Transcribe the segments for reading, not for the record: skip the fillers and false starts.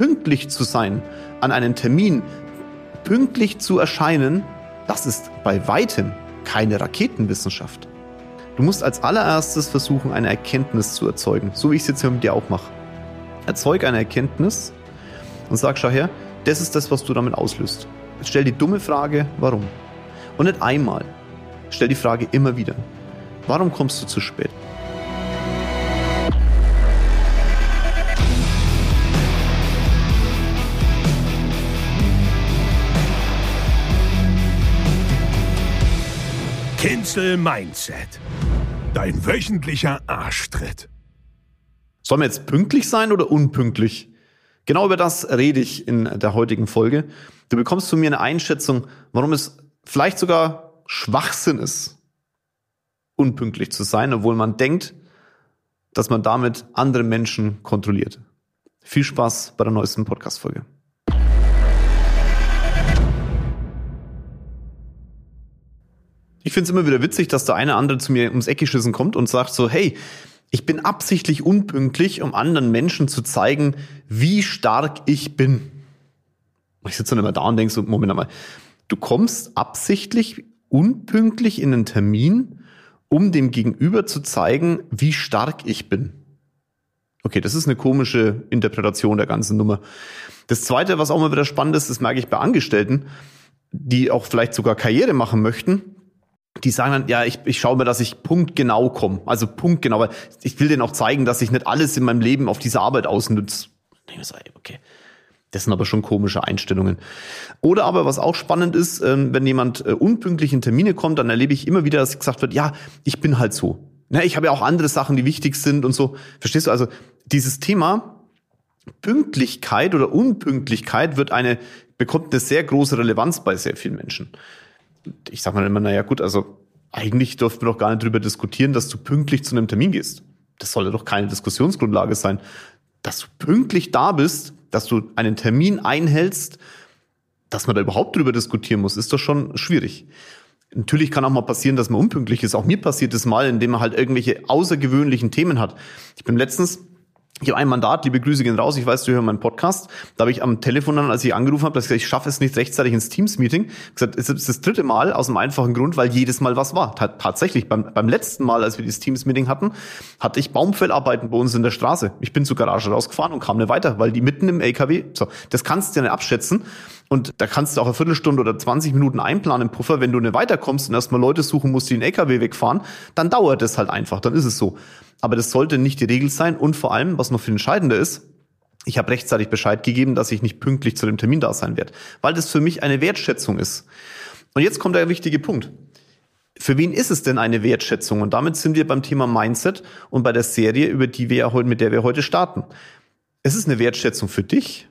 pünktlich zu sein an einen Termin, pünktlich zu erscheinen, das ist bei weitem keine Raketenwissenschaft. Du musst als allererstes versuchen, eine Erkenntnis zu erzeugen, so wie ich es jetzt hier mit dir auch mache. Erzeug eine Erkenntnis und sag, schau her, das ist das, was du damit auslöst. Jetzt stell die dumme Frage, warum? Und nicht einmal. Stell die Frage immer wieder. Warum kommst du zu spät? Cancel Mindset. Dein wöchentlicher Arschtritt. Sollen wir jetzt pünktlich sein oder unpünktlich? Genau über das rede ich in der heutigen Folge. Du bekommst von mir eine Einschätzung, warum es vielleicht sogar Schwachsinn ist, unpünktlich zu sein, obwohl man denkt, dass man damit andere Menschen kontrolliert. Viel Spaß bei der neuesten Podcast-Folge. Ich finde es immer wieder witzig, dass der eine oder andere zu mir ums Eck geschissen kommt und sagt so, hey, ich bin absichtlich unpünktlich, um anderen Menschen zu zeigen, wie stark ich bin. Ich sitze dann immer da und denke so, Moment mal, du kommst absichtlich unpünktlich in einen Termin, um dem Gegenüber zu zeigen, wie stark ich bin. Okay, das ist eine komische Interpretation der ganzen Nummer. Das Zweite, was auch mal wieder spannend ist, das merke ich bei Angestellten, die auch vielleicht sogar Karriere machen möchten. Die sagen dann, ja, ich schaue mir, dass ich punktgenau komme. Also punktgenau, weil ich will denen auch zeigen, dass ich nicht alles in meinem Leben auf diese Arbeit ausnütze. Okay, das sind aber schon komische Einstellungen. Oder aber, was auch spannend ist, wenn jemand unpünktlich in Termine kommt, dann erlebe ich immer wieder, dass gesagt wird, ja, ich bin halt so. Ne, ich habe ja auch andere Sachen, die wichtig sind und so. Verstehst du? Also dieses Thema Pünktlichkeit oder Unpünktlichkeit bekommt eine sehr große Relevanz bei sehr vielen Menschen. Ich sag mal immer, naja gut, also eigentlich dürfen wir doch gar nicht drüber diskutieren, dass du pünktlich zu einem Termin gehst. Das sollte doch keine Diskussionsgrundlage sein. Dass du pünktlich da bist, dass du einen Termin einhältst, dass man da überhaupt drüber diskutieren muss, ist doch schon schwierig. Natürlich kann auch mal passieren, dass man unpünktlich ist. Auch mir passiert es mal, indem man halt irgendwelche außergewöhnlichen Themen hat. Ich habe ein Mandat, liebe Grüße gehen raus, ich weiß, du hörst meinen Podcast. Da habe ich am Telefon dann, als ich angerufen habe, dass ich gesagt, ich schaffe es nicht rechtzeitig ins Teams-Meeting. Gesagt, es ist das 3. Mal aus dem einfachen Grund, weil jedes Mal was war. Tatsächlich, beim letzten Mal, als wir dieses Teams-Meeting hatten, hatte ich Baumfellarbeiten bei uns in der Straße. Ich bin zur Garage rausgefahren und kam nicht weiter, weil die mitten im LKW, das kannst du ja nicht abschätzen. Und da kannst du auch eine Viertelstunde oder 20 Minuten einplanen im Puffer. Wenn du nicht weiterkommst und erstmal Leute suchen musst, die den LKW wegfahren, dann dauert das halt einfach, dann ist es so. Aber das sollte nicht die Regel sein und vor allem, was noch viel entscheidender ist, ich habe rechtzeitig Bescheid gegeben, dass ich nicht pünktlich zu dem Termin da sein werde, weil das für mich eine Wertschätzung ist. Und jetzt kommt der wichtige Punkt. Für wen ist es denn eine Wertschätzung? Und damit sind wir beim Thema Mindset und bei der Serie, mit der wir heute starten. Es ist eine Wertschätzung für dich.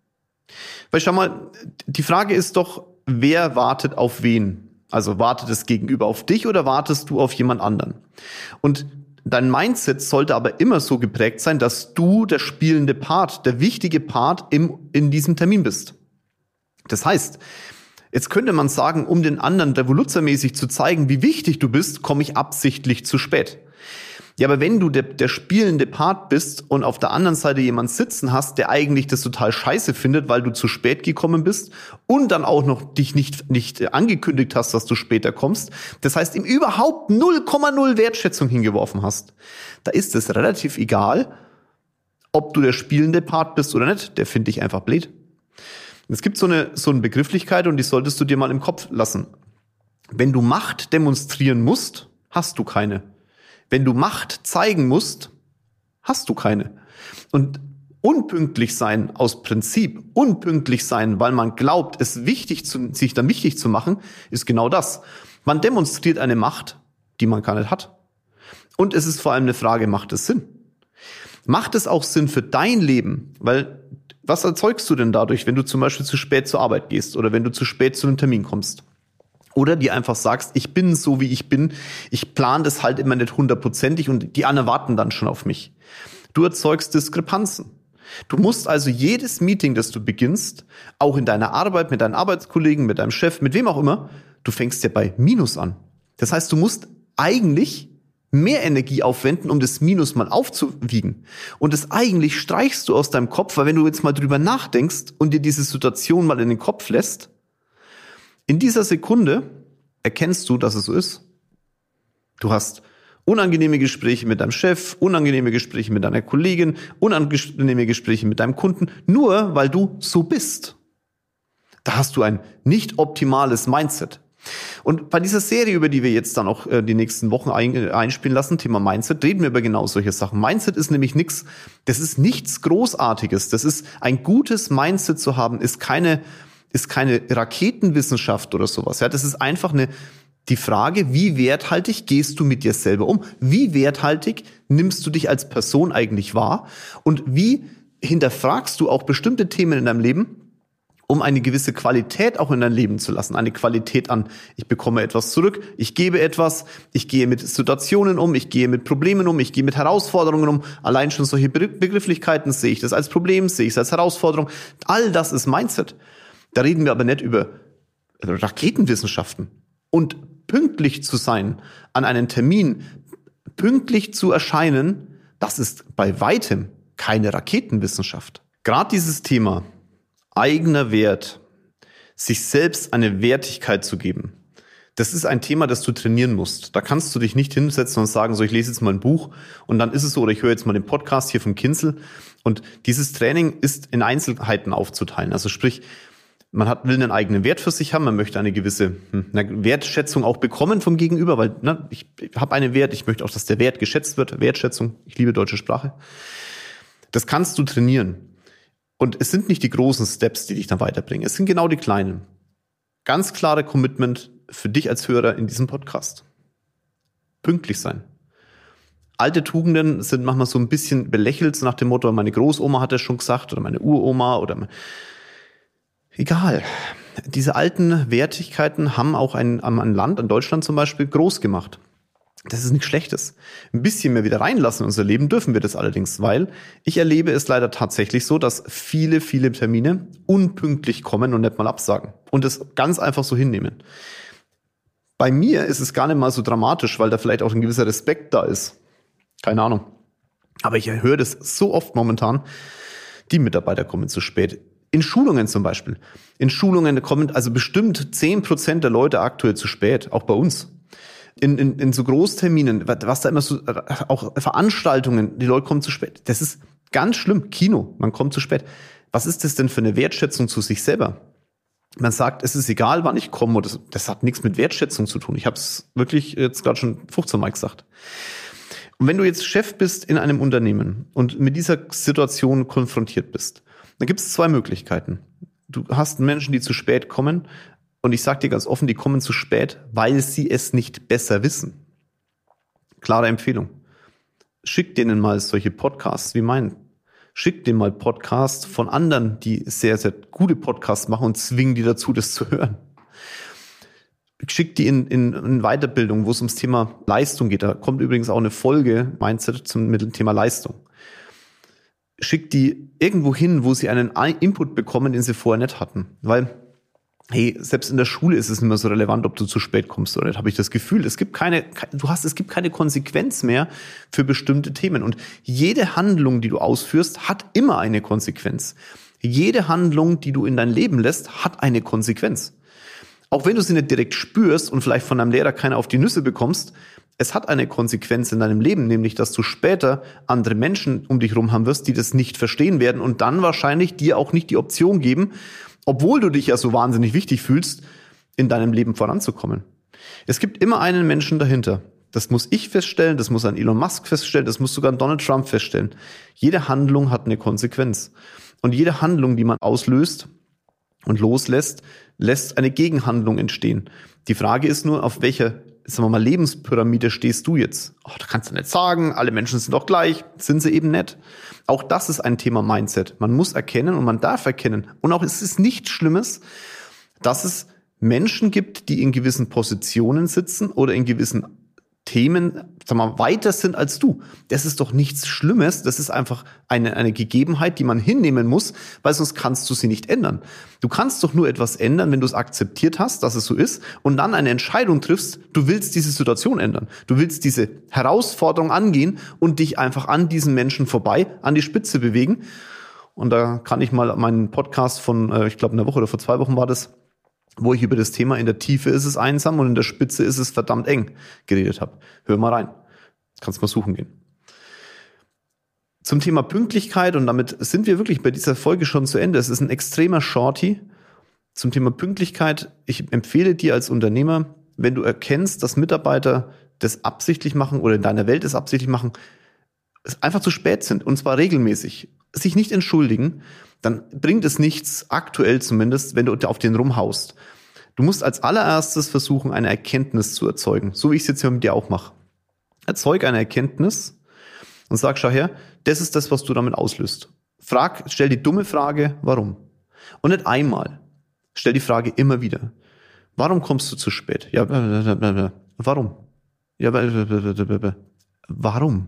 Weil schau mal, die Frage ist doch, wer wartet auf wen? Also wartet das Gegenüber auf dich oder wartest du auf jemand anderen? Und dein Mindset sollte aber immer so geprägt sein, dass du der spielende Part, der wichtige Part in diesem Termin bist. Das heißt, jetzt könnte man sagen, um den anderen revoluzzermäßig zu zeigen, wie wichtig du bist, komme ich absichtlich zu spät. Ja, aber wenn du der spielende Part bist und auf der anderen Seite jemand sitzen hast, der eigentlich das total scheiße findet, weil du zu spät gekommen bist und dann auch noch dich nicht angekündigt hast, dass du später kommst, das heißt, ihm überhaupt 0,0 Wertschätzung hingeworfen hast, da ist es relativ egal, ob du der spielende Part bist oder nicht, der findet dich einfach blöd. Es gibt so eine Begrifflichkeit und die solltest du dir mal im Kopf lassen. Wenn du Macht demonstrieren musst, hast du keine. Wenn du Macht zeigen musst, hast du keine. Und unpünktlich sein aus Prinzip, unpünktlich sein, weil man glaubt, es sich dann wichtig zu machen, ist genau das. Man demonstriert eine Macht, die man gar nicht hat. Und es ist vor allem eine Frage, macht es Sinn? Macht es auch Sinn für dein Leben? Weil, was erzeugst du denn dadurch, wenn du zum Beispiel zu spät zur Arbeit gehst oder wenn du zu spät zu einem Termin kommst? Oder dir einfach sagst, ich bin so, wie ich bin, ich plane das halt immer nicht 100%ig und die anderen warten dann schon auf mich. Du erzeugst Diskrepanzen. Du musst also jedes Meeting, das du beginnst, auch in deiner Arbeit, mit deinen Arbeitskollegen, mit deinem Chef, mit wem auch immer, du fängst ja bei Minus an. Das heißt, du musst eigentlich mehr Energie aufwenden, um das Minus mal aufzuwiegen. Und das eigentlich streichst du aus deinem Kopf, weil wenn du jetzt mal drüber nachdenkst und dir diese Situation mal in den Kopf lässt, in dieser Sekunde erkennst du, dass es so ist. Du hast unangenehme Gespräche mit deinem Chef, unangenehme Gespräche mit deiner Kollegin, unangenehme Gespräche mit deinem Kunden, nur weil du so bist. Da hast du ein nicht optimales Mindset. Und bei dieser Serie, über die wir jetzt dann auch die nächsten Wochen einspielen lassen, Thema Mindset, reden wir über genau solche Sachen. Mindset ist nämlich das ist nichts Großartiges. Das ist ein gutes Mindset zu haben, ist keine Raketenwissenschaft oder sowas. Ja, das ist einfach die Frage, wie werthaltig gehst du mit dir selber um? Wie werthaltig nimmst du dich als Person eigentlich wahr? Und wie hinterfragst du auch bestimmte Themen in deinem Leben, um eine gewisse Qualität auch in dein Leben zu lassen? Eine Qualität an, ich bekomme etwas zurück, ich gebe etwas, ich gehe mit Situationen um, ich gehe mit Problemen um, ich gehe mit Herausforderungen um. Allein schon solche Begrifflichkeiten, sehe ich das als Problem, sehe ich es als Herausforderung. All das ist Mindset. Da reden wir aber nicht über Raketenwissenschaften. Und pünktlich zu sein an einen Termin, pünktlich zu erscheinen, das ist bei weitem keine Raketenwissenschaft. Gerade dieses Thema eigener Wert, sich selbst eine Wertigkeit zu geben, das ist ein Thema, das du trainieren musst. Da kannst du dich nicht hinsetzen und sagen, so, ich lese jetzt mal ein Buch und dann ist es so, oder ich höre jetzt mal den Podcast hier vom Kinzel. Und dieses Training ist in Einzelheiten aufzuteilen. Also sprich, will einen eigenen Wert für sich haben, man möchte eine gewisse Wertschätzung auch bekommen vom Gegenüber, weil ich habe einen Wert, ich möchte auch, dass der Wert geschätzt wird, Wertschätzung, ich liebe deutsche Sprache. Das kannst du trainieren. Und es sind nicht die großen Steps, die dich dann weiterbringen, es sind genau die kleinen. Ganz klare Commitment für dich als Hörer in diesem Podcast. Pünktlich sein. Alte Tugenden sind manchmal so ein bisschen belächelt, so nach dem Motto, meine Großoma hat das schon gesagt oder meine Uroma oder egal. Diese alten Wertigkeiten haben auch ein Land, in Deutschland zum Beispiel, groß gemacht. Das ist nichts Schlechtes. Ein bisschen mehr wieder reinlassen in unser Leben dürfen wir das allerdings, weil ich erlebe es leider tatsächlich so, dass viele Termine unpünktlich kommen und nicht mal absagen und es ganz einfach so hinnehmen. Bei mir ist es gar nicht mal so dramatisch, weil da vielleicht auch ein gewisser Respekt da ist. Keine Ahnung. Aber ich höre das so oft momentan, die Mitarbeiter kommen zu spät. In Schulungen zum Beispiel. In Schulungen kommen also bestimmt 10% der Leute aktuell zu spät, auch bei uns. In so Großterminen, was da immer so, auch Veranstaltungen, die Leute kommen zu spät. Das ist ganz schlimm. Kino, man kommt zu spät. Was ist das denn für eine Wertschätzung zu sich selber? Man sagt, es ist egal, wann ich komme. Das hat nichts mit Wertschätzung zu tun. Ich habe es wirklich jetzt gerade schon 15 Mal gesagt. Und wenn du jetzt Chef bist in einem Unternehmen und mit dieser Situation konfrontiert bist, dann gibt es zwei Möglichkeiten. Du hast Menschen, die zu spät kommen, und ich sage dir ganz offen, die kommen zu spät, weil sie es nicht besser wissen. Klare Empfehlung. Schick denen mal solche Podcasts wie meinen. Schick denen mal Podcasts von anderen, die sehr, sehr gute Podcasts machen und zwingen die dazu, das zu hören. Schick die in Weiterbildung, wo es ums Thema Leistung geht. Da kommt übrigens auch eine Folge, Mindset, mit dem Thema Leistung. Schickt die irgendwo hin, wo sie einen Input bekommen, den sie vorher nicht hatten. Weil, hey, selbst in der Schule ist es nicht mehr so relevant, ob du zu spät kommst oder nicht, habe ich das Gefühl. Es gibt keine Konsequenz mehr für bestimmte Themen. Und jede Handlung, die du ausführst, hat immer eine Konsequenz. Jede Handlung, die du in dein Leben lässt, hat eine Konsequenz. Auch wenn du sie nicht direkt spürst und vielleicht von deinem Lehrer keine auf die Nüsse bekommst, es hat eine Konsequenz in deinem Leben, nämlich, dass du später andere Menschen um dich herum haben wirst, die das nicht verstehen werden und dann wahrscheinlich dir auch nicht die Option geben, obwohl du dich ja so wahnsinnig wichtig fühlst, in deinem Leben voranzukommen. Es gibt immer einen Menschen dahinter. Das muss ich feststellen, das muss ein Elon Musk feststellen, das muss sogar ein Donald Trump feststellen. Jede Handlung hat eine Konsequenz. Und jede Handlung, die man auslöst und loslässt, lässt eine Gegenhandlung entstehen. Die Frage ist nur, auf welcher, sagen wir mal, Lebenspyramide stehst du jetzt? Oh, da kannst du nicht sagen, alle Menschen sind doch gleich, sind sie eben nicht. Auch das ist ein Thema Mindset. Man muss erkennen und man darf erkennen. Und auch es ist nichts Schlimmes, dass es Menschen gibt, die in gewissen Positionen sitzen oder in gewissen Themen, weiter sind als du. Das ist doch nichts Schlimmes. Das ist einfach eine Gegebenheit, die man hinnehmen muss, weil sonst kannst du sie nicht ändern. Du kannst doch nur etwas ändern, wenn du es akzeptiert hast, dass es so ist und dann eine Entscheidung triffst, du willst diese Situation ändern. Du willst diese Herausforderung angehen und dich einfach an diesen Menschen vorbei, an die Spitze bewegen. Und da kann ich mal meinen Podcast von, ich glaube, einer Woche oder vor 2 Wochen war das, wo ich über das Thema in der Tiefe ist es einsam und in der Spitze ist es verdammt eng geredet habe. Hör mal rein. Kannst mal suchen gehen. Zum Thema Pünktlichkeit, und damit sind wir wirklich bei dieser Folge schon zu Ende. Es ist ein extremer Shorty. Zum Thema Pünktlichkeit, ich empfehle dir als Unternehmer, wenn du erkennst, dass Mitarbeiter das absichtlich machen oder in deiner Welt das absichtlich machen, es einfach zu spät sind, und zwar regelmäßig, sich nicht entschuldigen, dann bringt es nichts, aktuell zumindest, wenn du auf den rumhaust. Du musst als allererstes versuchen, eine Erkenntnis zu erzeugen, so wie ich es jetzt hier mit dir auch mache. Erzeug eine Erkenntnis und sag, schau her, das ist das, was du damit auslöst. Stell die dumme Frage, warum? Und nicht einmal. Stell die Frage immer wieder. Warum kommst du zu spät? Ja, warum? Ja, warum?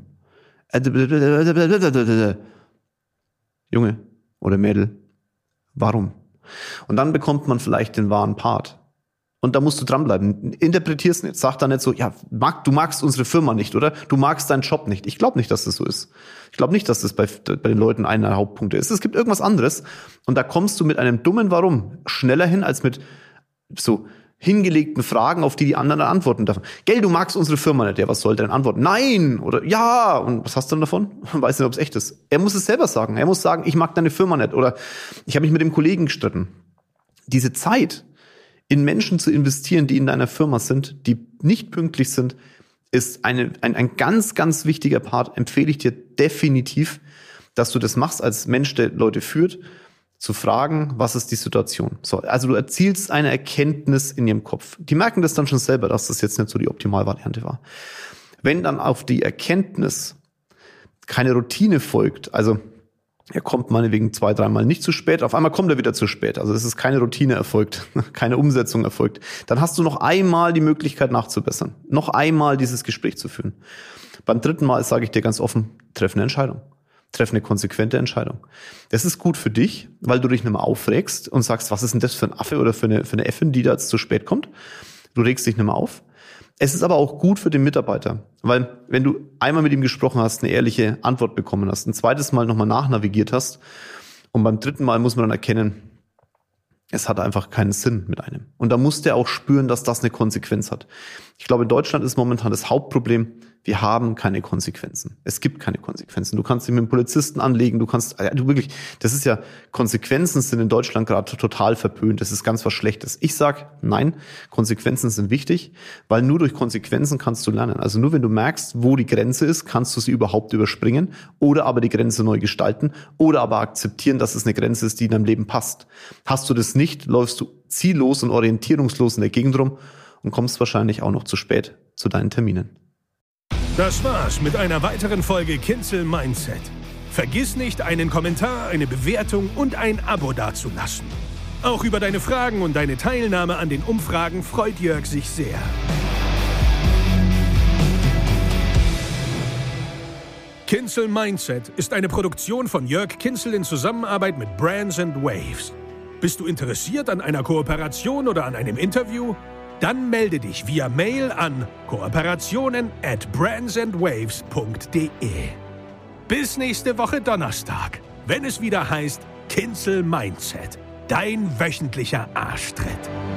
Junge oder Mädel, warum? Und dann bekommt man vielleicht den wahren Part. Und da musst du dranbleiben. Interpretier's nicht. Sag dann nicht so, ja, du magst unsere Firma nicht, oder? Du magst deinen Job nicht. Ich glaube nicht, dass das so ist. Ich glaube nicht, dass das bei den Leuten einer der Hauptpunkte ist. Es gibt irgendwas anderes. Und da kommst du mit einem dummen Warum schneller hin, als mit so hingelegten Fragen, auf die anderen dann antworten dürfen. Gell, du magst unsere Firma nicht. Ja, was soll der denn antworten? Nein! Oder ja! Und was hast du dann davon? Man weiß nicht, ob es echt ist. Er muss es selber sagen. Er muss sagen, ich mag deine Firma nicht. Oder ich habe mich mit dem Kollegen gestritten. Diese Zeit in Menschen zu investieren, die in deiner Firma sind, die nicht pünktlich sind, ist ein ganz, ganz wichtiger Part. Empfehle ich dir definitiv, dass du das machst als Mensch, der Leute führt, zu fragen, was ist die Situation? So, also du erzielst eine Erkenntnis in ihrem Kopf. Die merken das dann schon selber, dass das jetzt nicht so die Optimalvariante war. Wenn dann auf die Erkenntnis keine Routine folgt, also er kommt meinetwegen 2-3 Mal nicht zu spät, auf einmal kommt er wieder zu spät, also es ist keine Routine erfolgt, keine Umsetzung erfolgt, dann hast du noch einmal die Möglichkeit nachzubessern, noch einmal dieses Gespräch zu führen. Beim 3. Mal sage ich dir ganz offen, treff eine Entscheidung. Treff eine konsequente Entscheidung. Das ist gut für dich, weil du dich nicht mehr aufregst und sagst, was ist denn das für ein Affe oder für eine Äffin, die da jetzt zu spät kommt. Du regst dich nicht mehr auf. Es ist aber auch gut für den Mitarbeiter, weil wenn du einmal mit ihm gesprochen hast, eine ehrliche Antwort bekommen hast, ein 2. Mal nochmal nachnavigiert hast und beim 3. Mal muss man dann erkennen, es hat einfach keinen Sinn mit einem. Und da muss der auch spüren, dass das eine Konsequenz hat. Ich glaube, in Deutschland ist momentan das Hauptproblem, wir haben keine Konsequenzen. Es gibt keine Konsequenzen. Du kannst dich mit einem Polizisten anlegen, Konsequenzen sind in Deutschland gerade total verpönt. Das ist ganz was Schlechtes. Ich sag, nein, Konsequenzen sind wichtig, weil nur durch Konsequenzen kannst du lernen. Also nur wenn du merkst, wo die Grenze ist, kannst du sie überhaupt überspringen oder aber die Grenze neu gestalten oder aber akzeptieren, dass es eine Grenze ist, die in deinem Leben passt. Hast du das nicht, läufst du ziellos und orientierungslos in der Gegend rum und kommst wahrscheinlich auch noch zu spät zu deinen Terminen. Das war's mit einer weiteren Folge Kinzel Mindset. Vergiss nicht, einen Kommentar, eine Bewertung und ein Abo dazulassen. Auch über deine Fragen und deine Teilnahme an den Umfragen freut Jörg sich sehr. Kinzel Mindset ist eine Produktion von Jörg Kinzel in Zusammenarbeit mit Brands & Waves. Bist du interessiert an einer Kooperation oder an einem Interview? Dann melde dich via Mail an kooperationen@brandsandwaves.de. Bis nächste Woche Donnerstag, wenn es wieder heißt Kinzel Mindset, dein wöchentlicher Arschtritt.